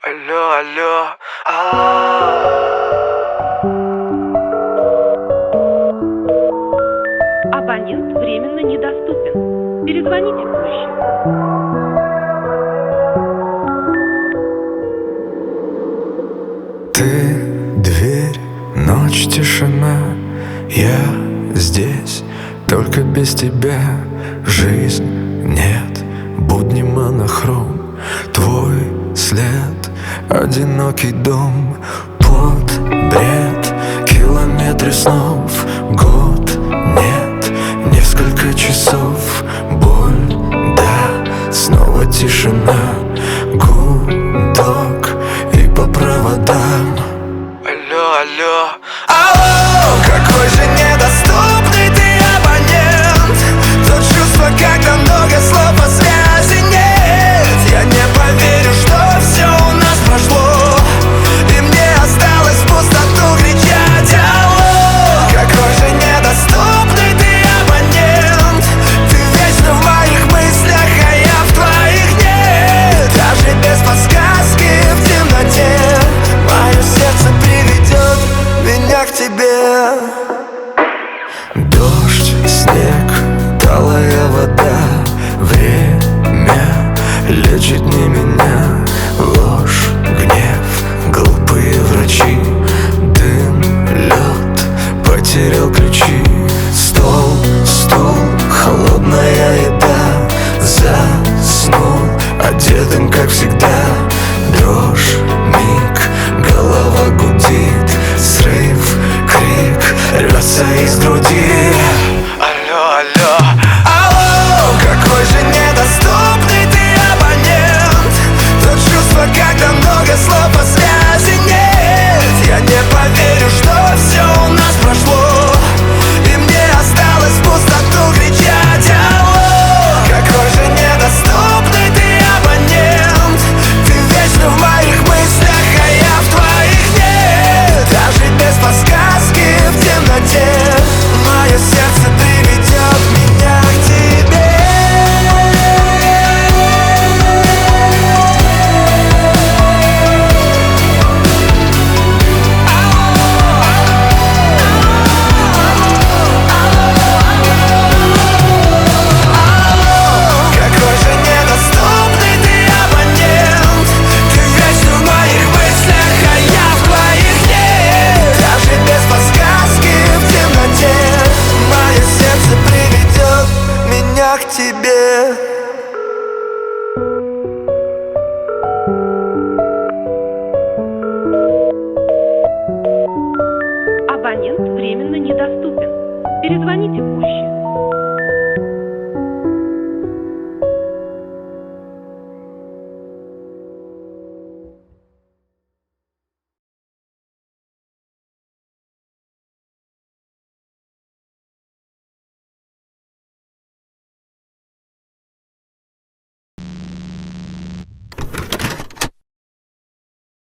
Алло, алло, Абонент временно недоступен. Перезвоните позже. Ты дверь, ночь, тишина. Я здесь, только без тебя. Жизнь нет, будни монохром. Твой след, одинокий дом. Под бред, километры снов. Год нет, несколько часов. Боль, да, снова тишина. Гудок и по проводам. Алло, алло, алло, какой же недоступный ты абонент. То чувство, когда много слов, а связи нет. Я не поверю, что все у нас прошло, и мне осталось в пустоту кричать алло. Какой же недоступный ты абонент. Ты вечно в моих мыслях, а я в твоих нет. Даже без подсказки в темноте мое сердце приведет меня к тебе. Дождь, снег, талая вода. Время лечит не меня. Ложь, гнев, глупые врачи. Дым, лед, потерял ключи. Стол, стул, холодная еда. Заснул, одетым как всегда. Дрожь, миг, голова гудит. Срыв, крик, рвется из груди. Алло, алло, алло, какой же недоступный ты абонент. То чувство, когда много слов, а связи нет. Я не поверю, что все у нас прошло, и мне осталось в пустоту кричать алло. Какой же недоступный ты абонент. Ты вечно в моих мыслях, а я в твоих нет. Даже без подсказки в темноте мое сердце приведет меня к тебе. Какой же недоступный ты абонент. Ты вечно в моих мыслях, а я в твоих нет. Даже без подсказки в темноте мое сердце приведет меня к тебе. Абонент временно недоступен. Перезвоните позже.